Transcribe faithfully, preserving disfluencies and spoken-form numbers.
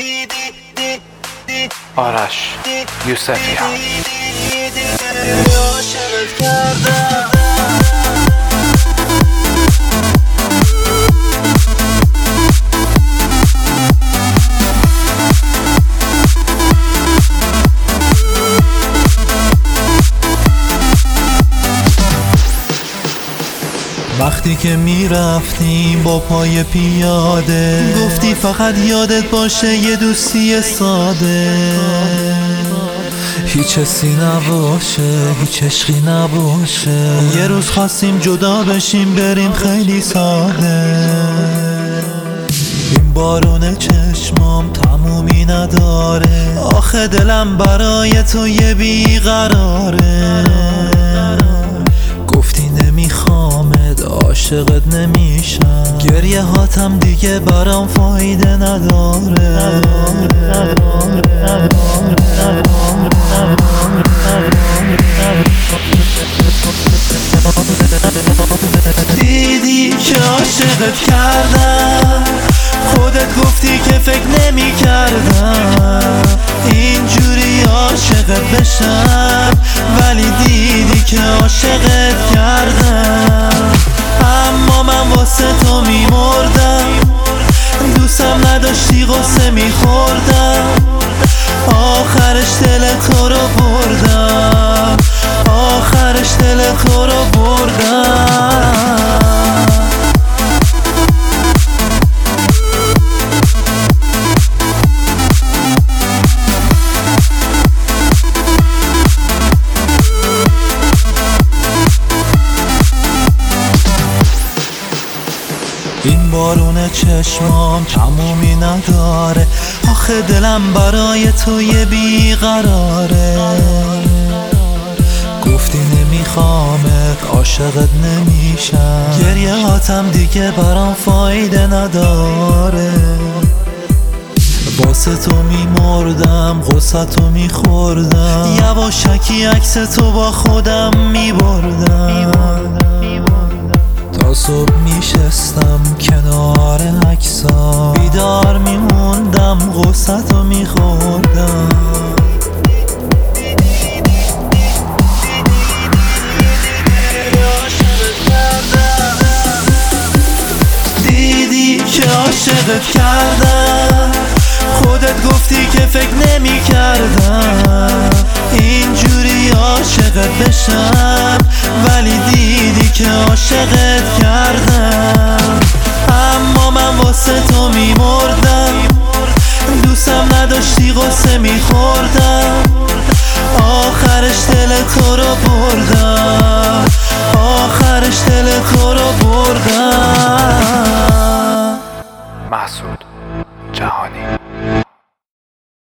آرش یوسفیان. وقتی که میرفتیم با پای پیاده، گفتی فقط یادت باشه یه دوستی ساده، هیچ حسی نباشه، هیچ عشقی نباشه. یه روز خواستیم جدا بشیم بریم خیلی ساده. این بارون چشمام تمومی نداره، آخه دلم برای تو یه بیقراره. گفتی نمیخوامت، عاشقت نمیشم، گریه هاتم دیگه برام فایده نداره. دیدی که عاشقت کردم، خودت گفتی که فکر نمی کردم اینجوری عاشقت بشم، ولی دیدی که عاشقت کردم. اما من واسه تو می مردم، دوستم نداشتی غصه می خوردم، آخرش دل تو رو بردم، آخرش دل تو رو بردم. این بارون چشمام تمومی نداره، آخه دلم برای تو یه بیقراره. گفتی نمیخوامت، عاشقت نمیشم، گریه هاتم دیگه برام فایده نداره. واسه تو میمردم، غصه تو میخوردم، یواشکی عکس تو با خودم میبردم. تا صبح میشستم کنار عکسا، بیدار میموندم غصه تو میخوردم. دیدی که عاشقت کردم، خودت گفتی که فکر نمی کردم اینجوری عاشقت بشم، ولی دیدی که عاشقت کردم. اما من واسه تو می مردم، دوستم نداشتی غصه می خوردم، آخرش دل تو رو بردم، آخرش دل تو رو بردم. محسود